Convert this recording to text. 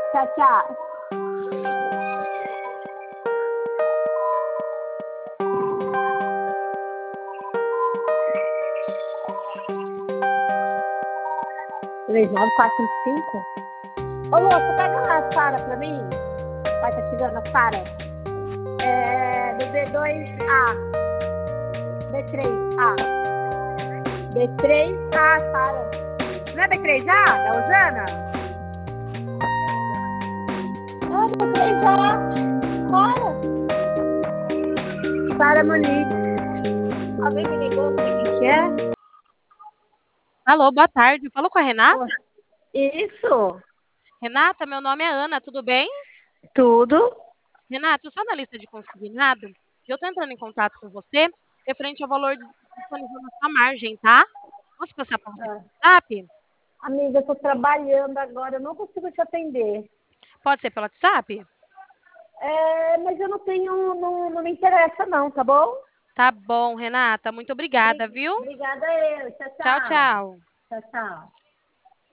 Tchau, tchau. Três, nove, quatro, cinco, cinco. Ô, moça, pega lá a Sara pra mim. Vai, tá chegando a Sara. Do B2A. B3A. B3A, Sara. Não é B3A, da Osana? Ah, B3A. Sara. Sara Monique. Alguém me ligou, quem que é? Alô, boa tarde. Falou com a Renata? Isso. Renata, meu nome é Ana, tudo bem? Tudo. Renata, eu sou analista de consignado e eu estou entrando em contato com você referente ao valor disponível na sua margem, tá? Posso passar para você no WhatsApp? Amiga, eu tô trabalhando agora, eu não consigo te atender. Pode ser pelo WhatsApp? Mas eu não tenho, não me interessa não, tá bom? Tá bom, Renata. Muito obrigada, viu? Obrigada eu. Tchau, Tchau, tchau. tchau. Tchau, tchau.